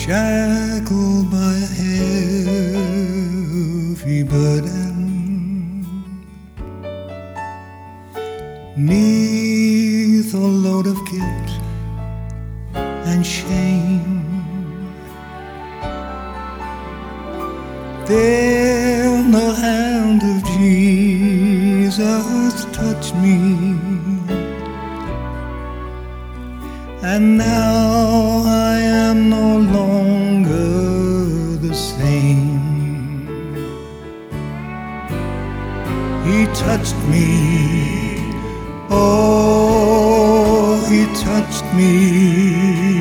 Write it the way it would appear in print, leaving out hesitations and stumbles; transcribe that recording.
shackled by a heavy burden, neath a load of guilt and shame. Then the hand of Jesus touched me, and now I am no longer the same. He touched me, oh, he touched me.